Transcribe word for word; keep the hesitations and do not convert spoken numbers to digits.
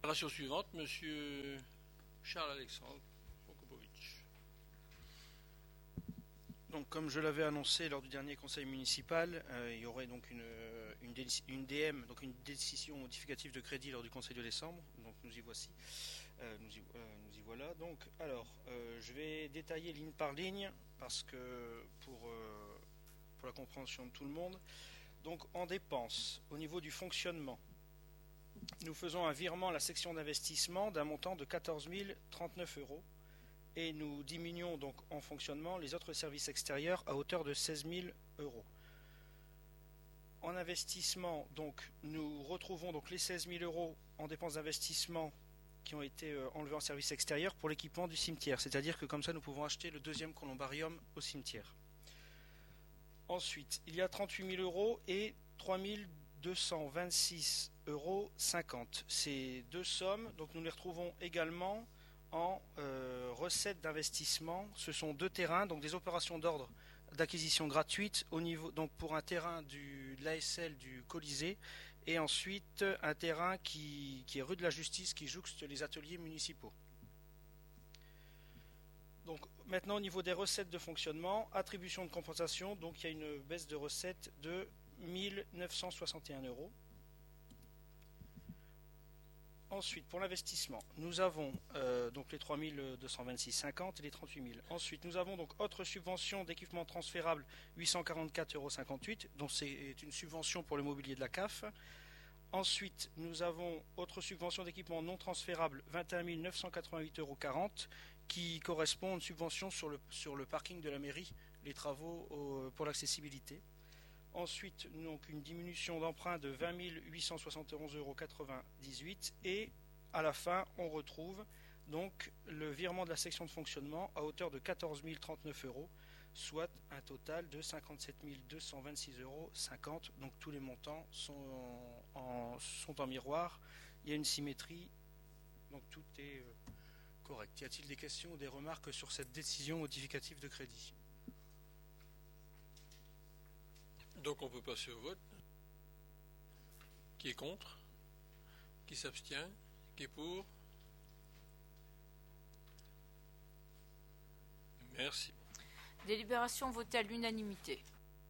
Délibération suivante, Monsieur Charles-Alexandre Prokopovitch. Donc, comme je l'avais annoncé lors du dernier conseil municipal, euh, il y aurait donc une, une, une D M, donc une décision modificative de crédit lors du conseil de décembre. Donc, nous y voici. Euh, nous, y, euh, nous y voilà. Donc, alors, euh, je vais détailler ligne par ligne parce que pour, euh, pour la compréhension de tout le monde. Donc, en dépenses, au niveau du fonctionnement, nous faisons un virement à la section d'investissement d'un montant de quatorze mille trente-neuf euros. Et nous diminuons donc en fonctionnement les autres services extérieurs à hauteur de seize mille euros. En investissement, donc, nous retrouvons donc les seize mille euros en dépenses d'investissement qui ont été enlevés en service extérieur pour l'équipement du cimetière. C'est-à-dire que comme ça, nous pouvons acheter le deuxième columbarium au cimetière. Ensuite, il y a trente-huit mille euros et trois mille deux cent vingt-six euros cinquante. Ces deux sommes, donc nous les retrouvons également en euh, recettes d'investissement. Ce sont deux terrains, donc des opérations d'ordre d'acquisition gratuite au niveau, donc pour un terrain du, de l'A S L du Colisée et ensuite un terrain qui, qui est rue de la Justice qui jouxte les ateliers municipaux. Donc maintenant au niveau des recettes de fonctionnement, attribution de compensation, donc il y a une baisse de recettes de mille neuf cent soixante et un euros. Ensuite, pour l'investissement, nous avons euh, donc les trois mille deux cent vingt-six virgule cinquante et les trente-huit mille. Ensuite, nous avons donc autre subvention d'équipement transférable huit cent quarante-quatre euros cinquante-huit, dont c'est une subvention pour le mobilier de la C A F. Ensuite, nous avons autre subvention d'équipement non transférable vingt et un mille neuf cent quatre-vingt-huit euros quarante, qui correspond à une subvention sur le, sur le parking de la mairie, les travaux au, pour l'accessibilité. Ensuite, donc une diminution d'emprunt de vingt mille huit cent soixante et onze euros quatre-vingt-dix-huit et à la fin, on retrouve donc le virement de la section de fonctionnement à hauteur de quatorze mille trente-neuf euros, soit un total de cinquante-sept mille deux cent vingt-six euros cinquante. Donc tous les montants sont en, en, sont en miroir. Il y a une symétrie, donc tout est euh, correct. Y a-t-il des questions ou des remarques sur cette décision modificative de crédit ? Donc on peut passer au vote. Qui est contre? Qui s'abstient? Qui est pour? Merci. Délibération votée à l'unanimité.